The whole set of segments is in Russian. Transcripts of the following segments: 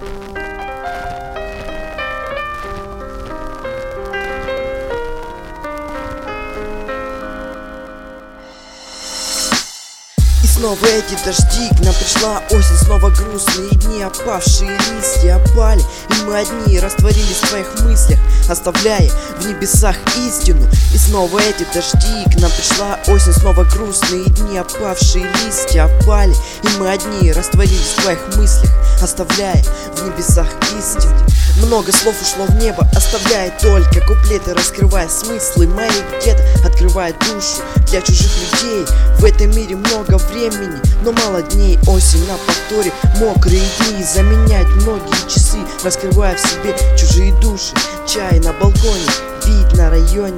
И снова эти дожди, к нам пришла осень, снова грустные дни, опавшие листья опали, и мы одни растворились в твоих мыслях, оставляя в небесах истину. И снова эти дожди, к нам пришла осень, снова грустные дни, опавшие листья опали, и мы одни растворились в твоих мыслях, оставляя в небесах истину. Много слов ушло в небо, оставляя только куплеты, раскрывая смыслы мои где-то, открывая душу для чужих людей. В этом мире много времени, но мало дней. Осень на повторе, мокрые дни заменяют многие часы, раскрывая в себе чужие души. Чай на балконе, вид на районе.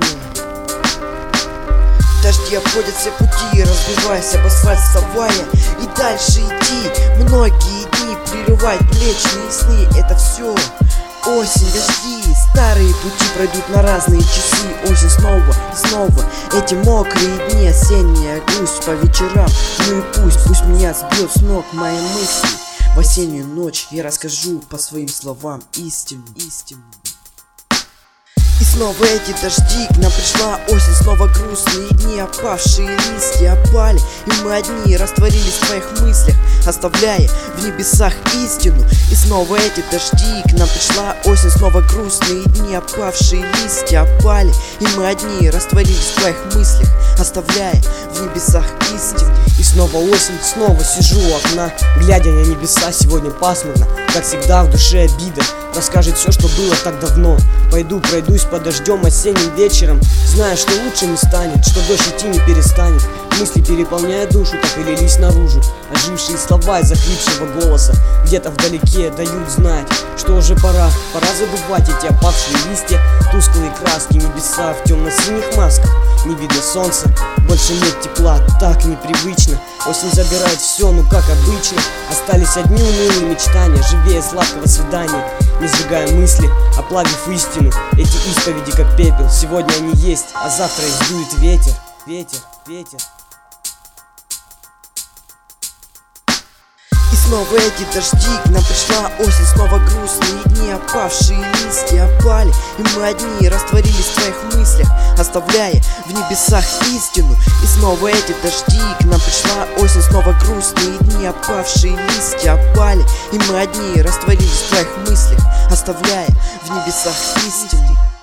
Дожди обходят все пути, разбиваясь об асфальт, вставая и дальше идти. Многие дни прерывают млечные сны, это все осень, дожди, старые пути пройдут на разные часы. Осень снова и снова, эти мокрые дни, осенняя грусть по вечерам. Ну и пусть меня сбьет с ног мои мысли. В осеннюю ночь я расскажу по своим словам истину. И снова эти дожди, к нам пришла осень, снова грустные дни, опавшие листья опали, и мы одни растворились в твоих мыслях, оставляя в небесах истину. И снова эти дожди, к нам пришла осень, снова грустные дни, опавшие листья опали, и мы одни растворились в твоих мыслях, оставляя в небесах истину. И снова осень, снова сижу у окна, глядя на небеса, сегодня пасмурно, как всегда в душе обида. Расскажет все, что было так давно. Пойду пройдусь под дождем осенним вечером, зная, что лучше не станет, что дождь идти не перестанет. Мысли, переполняя душу, так и лились наружу. Ожившие слова из захрипшего голоса где-то вдалеке дают знать, что уже пора забывать эти опавшие листья, тусклые краски, небеса в темно-синих масках. Не видно солнца, больше нет тепла, так непривычно. Осень забирает все, ну как обычно. Остались одни унылые мечтания, живее сладкого свидания. Не сжигая мысли, оплавив истину. Эти исповеди как пепел, сегодня они есть, а завтра их дует ветер. И снова эти дожди, к нам пришла осень, снова грустные дни, опавшие листья опали, и мы одни растворились в твоих мыслях, оставляя в небесах истину. И снова эти дожди, к нам пришла осень, снова грустные дни, опавшие листья опали, и мы одни растворились в твоих мыслях, оставляя в небесах истину.